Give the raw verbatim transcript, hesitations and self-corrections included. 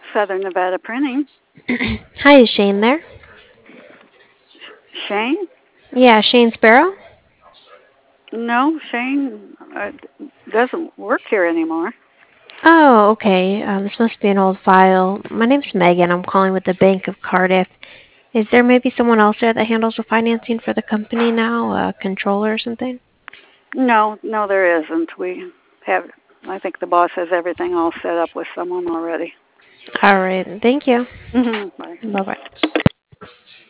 Southern Nevada Printing. Hi, is Shane there? Shane? Yeah, Shane Sparrow? No, Shane uh, doesn't work here anymore. Oh, okay. Um, this must be an old file. My name's Megan. I'm calling with the Bank of Cardiff. Is there maybe someone else there that handles the financing for the company now, a controller or something? No, no, there isn't. We have, I think the boss has everything all set up with someone already. All right. Thank you. Bye. Bye-bye.